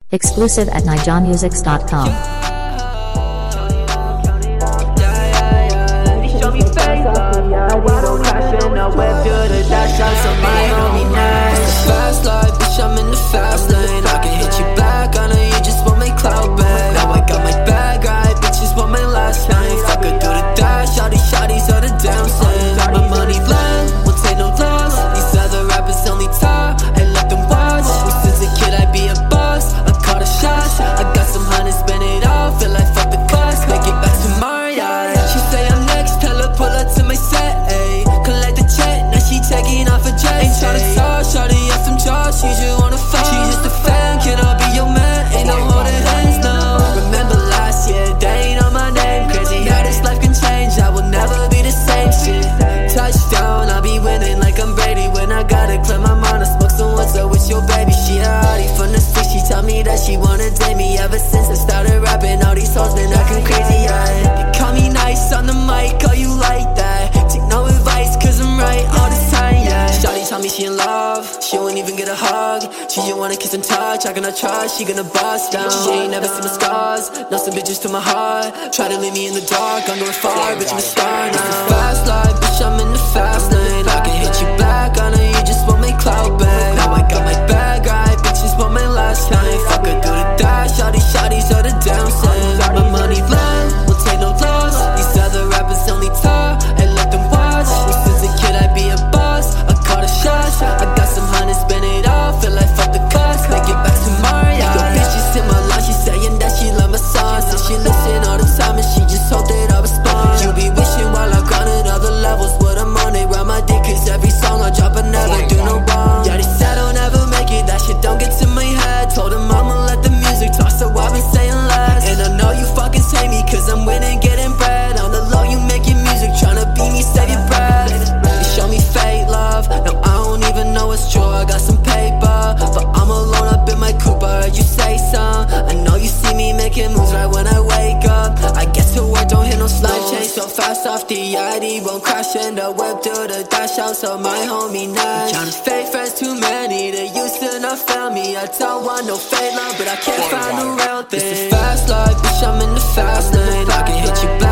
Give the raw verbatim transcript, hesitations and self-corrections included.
Exclusive at nijamusics dot com. Show me face love, yeah, we gon' crash in the whip, do the dash out, so my homie nice. It's the fast life, bitch, I'm in the fast lane. I can hit you back, I know you just want my clout back. Now I got my bag right, bitches want my last name. Fuck her, do the dash, all these shawties are the damn same. My money blind, won't take no loss. These other rappers only talk, and let them watch. Well, since a kid I be a boss, I call the shots. I got some hundreds, spend it all, feel like fuck the cost. Make it back to Maria. She say I'm next, tell her pull up to my set, ayy. Collect the check, now she taking off a jet. Ain't tryna talk, shawty on some jaws, she just wanna fuck. She just a fan, can I be your man? Ain't no holding hands, no. Remember last year, they ain't on my name. Crazy how this life can change, I will never be the same shit. Touchdown, I'll be winning like I'm Brady. When I gotta clear my mind, I smoke some what's up with your baby. She a hottie from the six, she tell me that she wanna date me. Ever since I started rapping, all these hoes been acting crazy, yeah. They call me nice on the mic, oh you like that? Take no advice, cause I'm right all the time, yeah. Shawty tell me she in love, she won't even get a hug. She just wanna kiss and touch, I gonna trust, she gonna bust down. She ain't never seen the scars, know some bitches to my heart. Try to leave me in the dark, I'm going far, bitch I'm a star now. It's the fast life, bitch I'm in the fast lane. I can hit you back, I know you just want my clout back. Now I got my bag right, bitches want my last name. Fuck her, do the dash, all these shawties are the damn same. My money blind, won't take no loss. These other rappers only talk, and let them watch. Well, since a kid I be a boss, I call the shots. I got some hundreds, spend it all, feel like fuck the cost. Make it back to Maria. Yo, bitch just in my line, she saying that she love my songs. And she listen all the time, and she just hope that I respond. You be wishing while I grinding other levels, but I'm on it, round my dick, cause every song I drop I never do no wrong. Yeah, they said I'll never make it, that shit don't get to my head. Told them I'ma let the music talk, so I've been saying less. And I know you fucking say me, cause I'm winning, getting bread. On the low, you making music, tryna beat me, save your breath. You show me fake love, now I don't even know it's true. I got some paper, but I'm alone up in my coupe. I heard you say some, I know you see me making moves right when I wake up. I get to work, don't hit no slow. Life change so fast off the I D, won't crash in the whip, do the dash out, so my homie nice. Counting fake friends too many, they used to not fail me. I don't want no fake love, but I can't find the real thing. It's the fast life, bitch, I'm in the fast lane. I can hit you back,